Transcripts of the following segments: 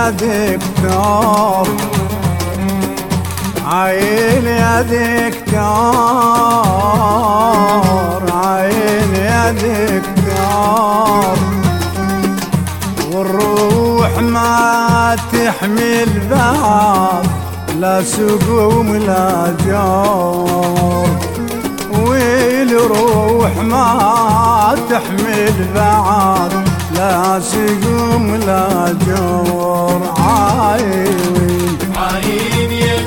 يا دكتور، عين يا دكتور، عين يا دكتور، والروح ما تحمل بعض لا سقوم لا جور، والروح ما تحمل بعض لا سقوم لا جور. عين عين يا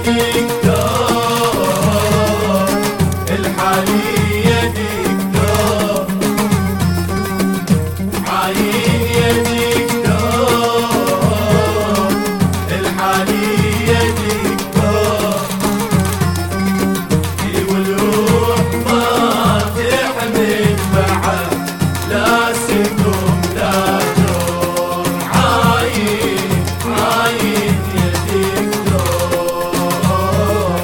دكتور، الحالي يا دكتور، عين يا دكتور، الحالي يا دكتور، والروح ما تحمل بعد لا سقوم لا جور. عين عين يا دكتور.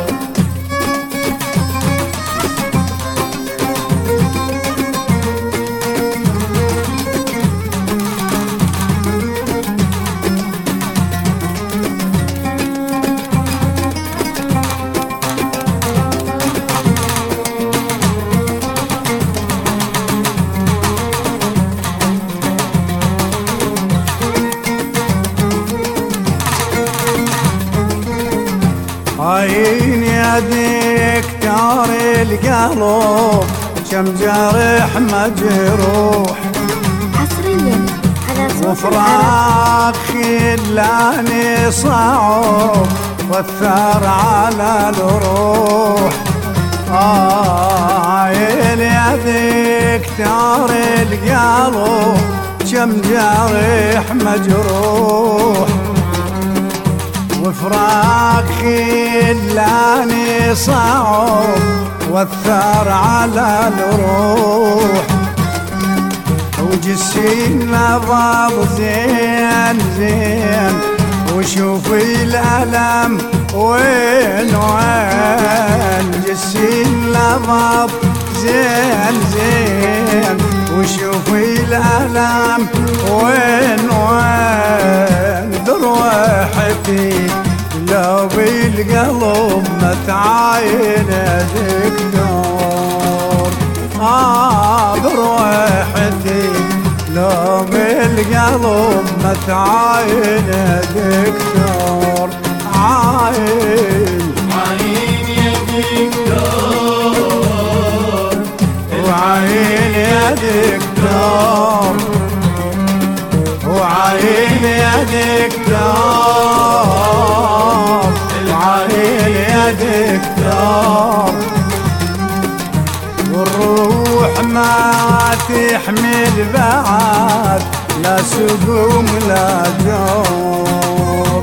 عين يا دكتور القلب كم جرح مجروح، حصريا على صوت وفراق خلاني صعب والثار على الروح. عين يا دكتور القلب كم جرح مجروح، وفراق خلاني صعب والثار على الروح، وجسي نظر زين زين وشوفي الألم وين وين، جسي نظر زين زين وشوفي الألم وين وين، ذروحتي لو بالقلب ما تعاين دكتور، ذروحتي لو بالقلب ما تعاين دكتور. عين عين يا دكتور، وعين يا دكتور، وعين يا دكتور، وعين يا دكتور، والروح ما تحمل بعد لا سقوم لا جور.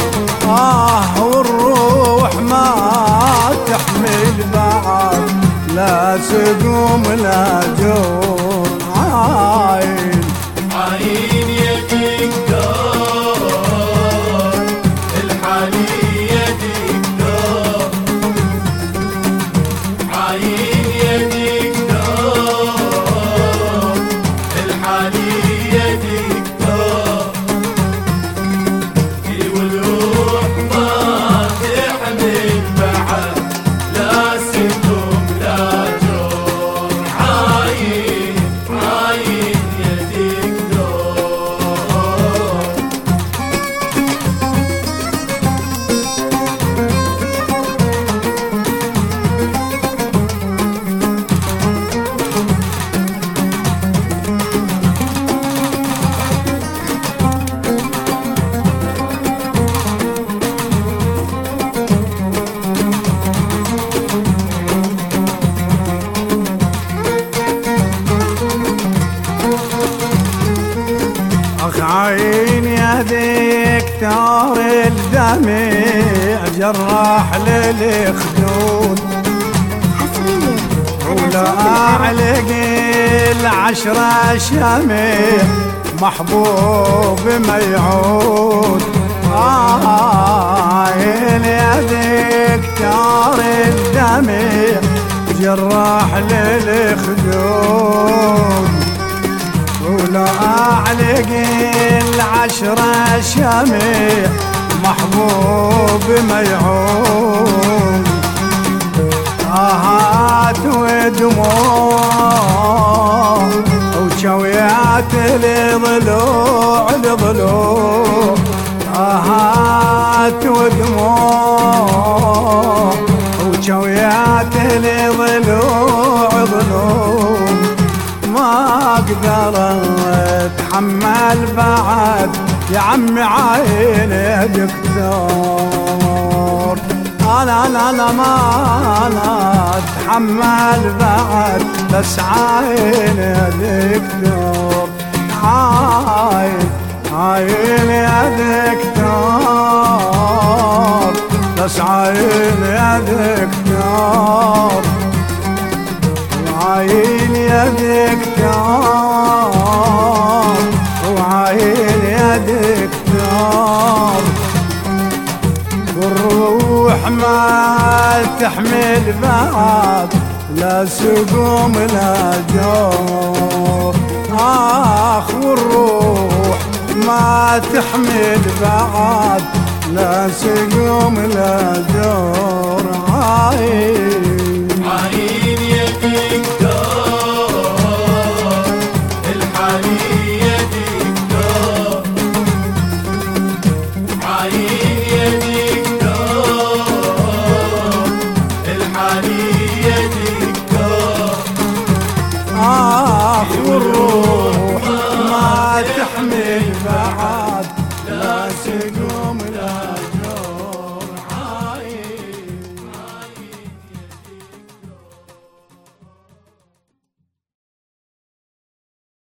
والروح ما تحمل بعد لا سقوم لا جور. عين عين يا دكتور، الحالي يا دكتور، عين يا دكتور، الحالي يا دكتور، والروح ما تحمل بعد لا سقوم لا جور. عين عين يا دكتور. عين يا دكتور الدمع جراح للخدود، حصريا على ولا صوت أعلق العشرة شمع محبوب ما يعود. عين يا دكتور الدمع جراح للخدود، ولا أعلق العشرة شمع محبوب ما يعوم آهات ودموع وشويات لضلوع لضلوع آهات ودموع وشويات لضلوع ضلوع ما اقدر اتحمل بعد يا عمي عيني يا دكتور لا لا لا ما لا اتحمل بعد بس عيني يا دكتور عين يا دكتور بس عين يا دكتور عين يا دكتور وعين يا دكتور والروح ما تحمل بعد لا سقوم لا جور والروح ما تحمل بعد لا سقوم لا جور عين يا دكتور الحالي يا دكتور عين يا دكتور الحالي يا دكتور والروح ما تحمل بعد